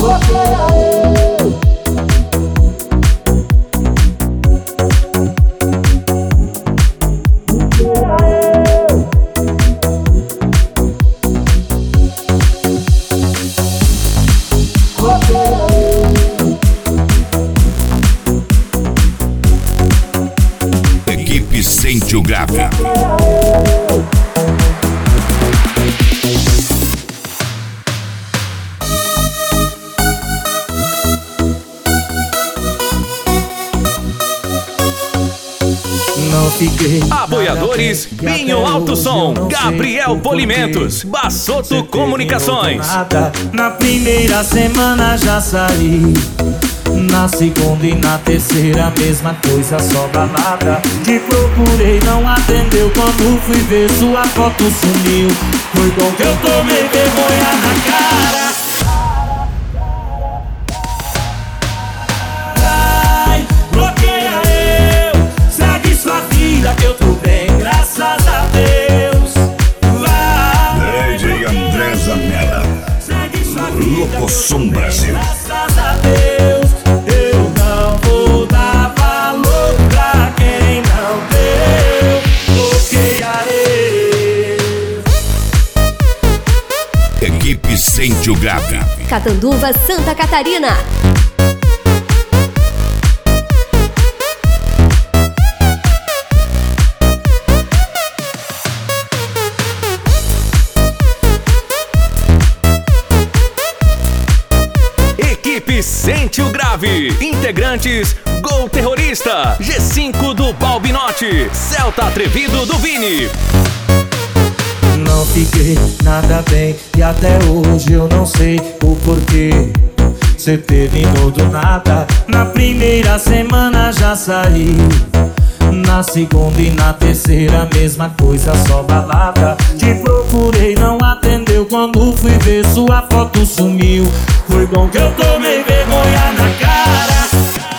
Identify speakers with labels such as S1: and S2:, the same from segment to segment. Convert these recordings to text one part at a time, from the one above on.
S1: Equipe Sente o Grave.
S2: Apoiadores: Binho Alto Som, Gabriel Polimentos, Bassoto Comunicações.
S3: Na primeira semana já saí, na segunda e na terceira mesma coisa, só balada. Te procurei, não atendeu, quando fui ver sua foto sumiu. Foi bom que eu tomei vergonha na cara. Ai, bloqueia eu, segue sua vida que eu tô bem, graças a Deus. Vai,
S1: DJ André Zanella,
S3: segue sua vida,
S1: Locosom Brasil.
S3: graças a Deus. Eu não vou dar valor pra quem não deu. Bloqueia eu.
S1: Equipe Sente o Grave.
S4: Catanduva, Santa Catarina.
S2: Equipe Sente o Grave. Integrantes: Gol Terrorista, G5 do Balbinote, Celta Atrevido do Vini.
S3: Não fiquei nada bem e até hoje eu não sei o porquê. Cê terminou do nada, na primeira semana já saí, na segunda e na terceira mesma coisa, só balada. Te procurei, não atendeu, quando fui ver sua foto sumiu. Foi bom que eu tomei vergonha na cara.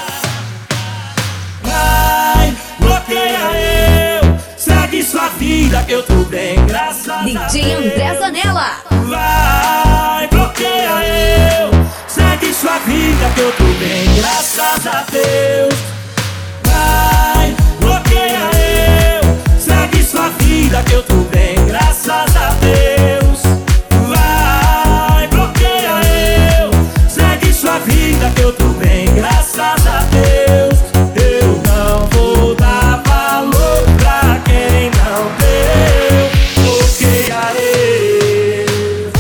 S3: Vai, bloqueia eu, segue sua vida que eu tô bem, graças a Deus.
S4: DJ André Zanella.
S3: Vai, bloqueia eu, segue sua vida que eu tô bem, graças a Deus. Vai, bloqueia eu, segue sua vida que eu tô bem, graças a Deus. Vai, bloqueia eu, segue sua vida que eu tô bem, graças a Deus. Eu não vou dar valor pra quem não deu. Bloqueia eu.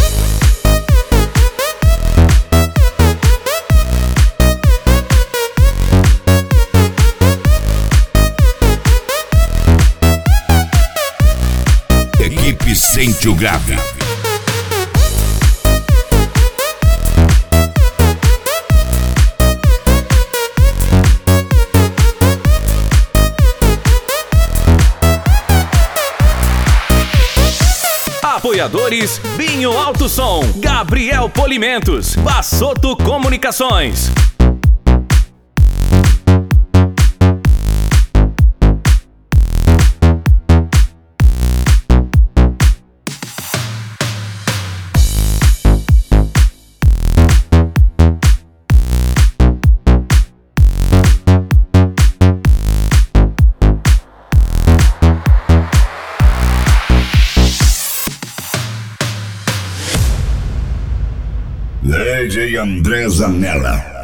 S1: Equipe Sente o Grave.
S2: Apoiadores: Binho Alto Som, Gabriel Polimentos, Bassoto Comunicações.
S1: DJ André Zanella.